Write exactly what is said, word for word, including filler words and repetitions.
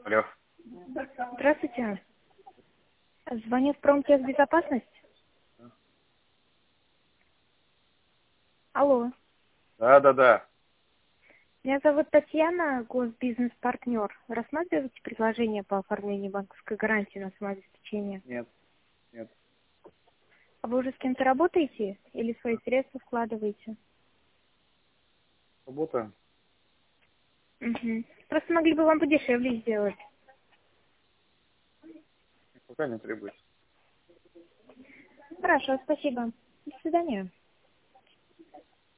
Алло. Здравствуйте. Звоню в Промтех Безопасность. Алло. Да, да, да. Меня зовут Татьяна, госбизнес-партнер. Рассматриваете предложение по оформлению банковской гарантии на самообеспечение? Нет, нет. А вы уже с кем-то работаете или свои средства вкладываете? Работаем. Угу. Просто могли бы вам подешевле сделать. Пока не требуется. Хорошо, спасибо. До свидания.